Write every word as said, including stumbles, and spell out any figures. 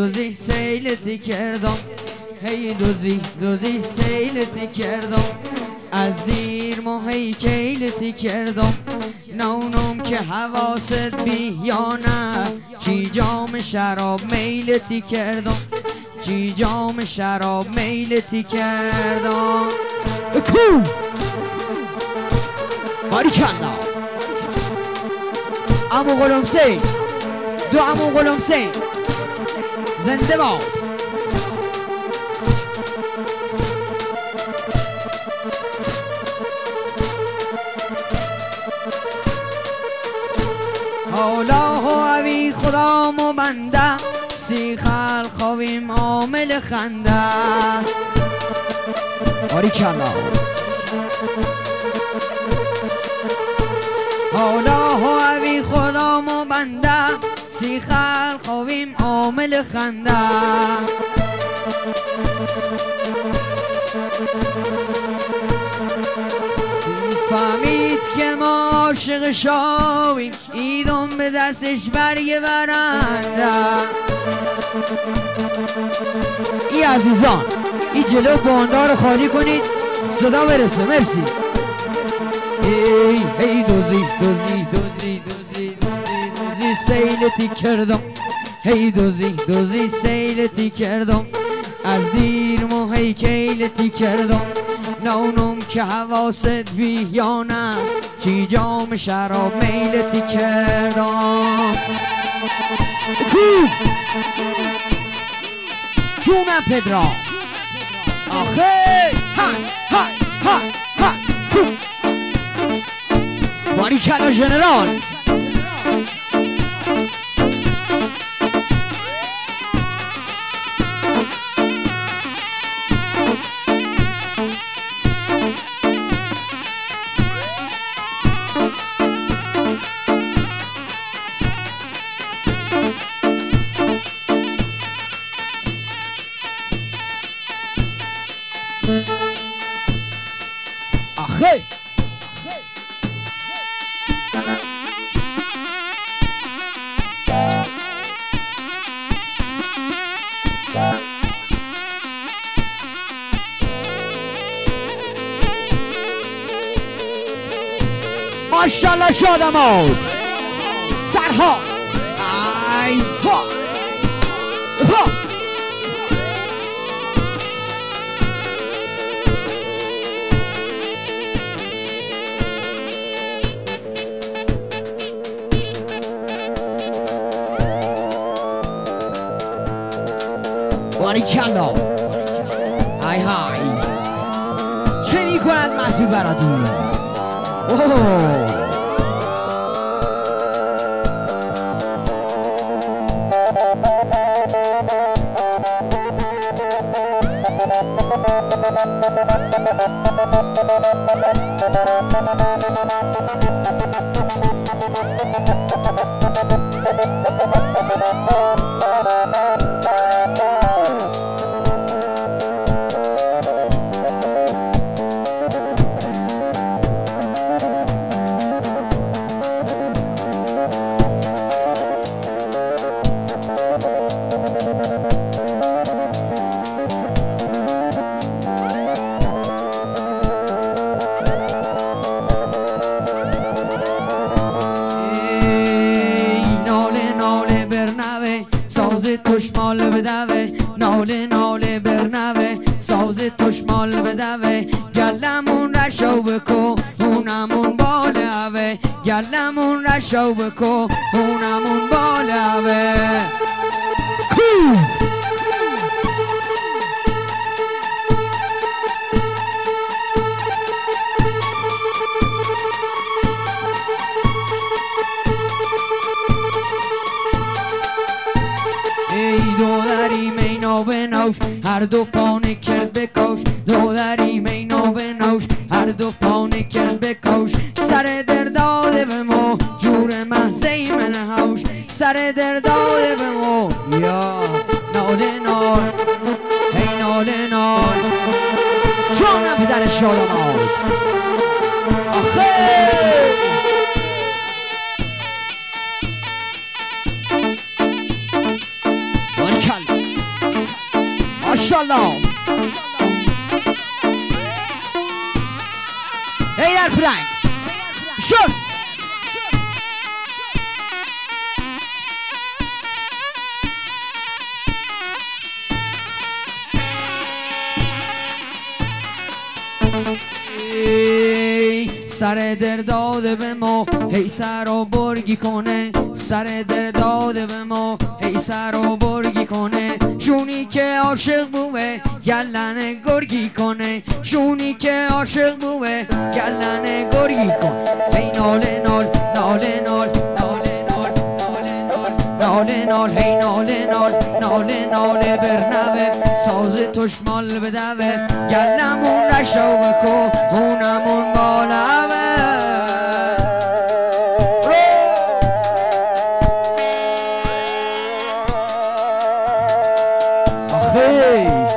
دوزی سیلتی کردم، هی دوزی دوزی سیلتی کردم، از دیر ماهی کیلتی کردم، نونم که حواست بی یا نه، چی جام شراب میلتی کردم، چی جام شراب میلتی کردم. کو باری چندا عمو غلام حسین، دو عمو غلام حسین زنده باد. حالا هوی خدا مو بنده، سی خلق خویم عامل خنده. باری چندا حالا هوی خدا مو بنده، سی خلق خویم عامل خنده. فهمید که ما عاشق شاویم، ایدم به دستش برگ برنده. ای عزیزان ای جلو باندار رو خالی کنید صدا برسه. مرسی. ای ای دوزی دوزی دوزی دوزی دوزی دوزی سیلتی کردم، هی دوزی دوزی سیلتی کردم، از دیر مو هی کیلتی کردم، نونم که حواست بی یا نه، چی جام شراب میلتی کردم. کو جونم پدرا آخه های های های های کو باری کلا جنرال. آخه ماشالله شادمون سرها ای ها ها باری کلا ای های چه می کند مسئول برادی. اوه توشمال بدوه، ناله ناله برنوه، ساز توشمال بدوه، گلمون رشو بکو اونمون باله، گلمون رشو بکو اونمون باله. دودری مینا بنوش هر دو پانه کرد بکوش، دودری مینا بنوش هر دو پانه کرد بکوش، سر در داده به ما جور محضی من هوش، سر در داده به ما یا ناله نال هی ناله نال جانم پدر شادمان. آخه باری کلا هی در پرنگ شد سر در داده به ما هی سر و برگی کنه سر در داده به ما هی سر و برگی کنه شونی که عاشق بوه گلن گرگی کنه شونی که عاشق بوه گلن گرگی کنه هی ناله نال ناله نال ناله نال ناله نال ناله نال هی ناله نال ناله ناله برنوه ساز تشمال بدوه گلمون نشو بکو اونمون بالوه آخی